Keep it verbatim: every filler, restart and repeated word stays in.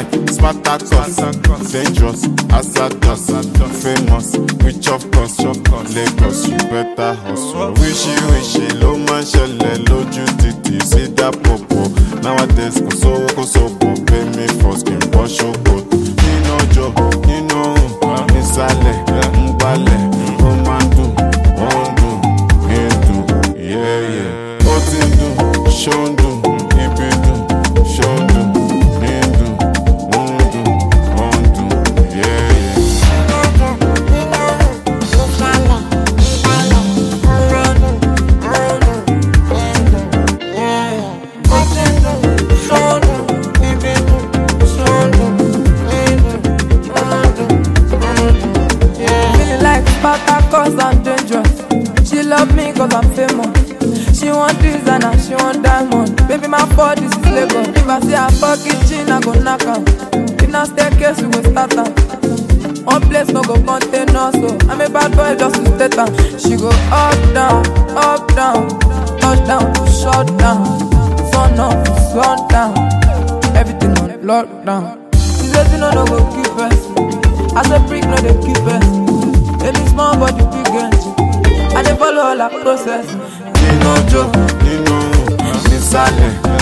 like Spartacus, dangerous, hazardous, famous, rich of course, Lagos, you better hustle. Wishy wishy, low man shele, lójú títì, see that popo. Nowadays, kò sówó kò sópo, pay me for skin, wash your coat. Nínú ọjọ́, nínú òun, nísàlẹ̀, ń gbálẹ̀, ó máa ń dùn, ó ń dùn, ń dùn, yeah yeah. Ó ti ń dùn, ṣó ń dùn, ibi dùn, ṣó ń dùn, ń dùn, ó ń dùn, ó ń dùn, yeah yeah. Cause I'm dangerous. She love me cause I'm famous. She want designer, she want diamond. Baby, my fault, this is Lagos. If I see her fuck kitchen, I go knock out. If not staircase, we go start out. One place no go contain us, so I'm a bad boy just to stay down. She go up, down, up, down, touch down, shut down, sun up, sun down, everything on lockdown. She says you know no go keep us. I said freak no they keep us. Baby small but the biggest. I dey follow all her process. Nínú ọjọ́, nínú òun, nísàlẹ̀,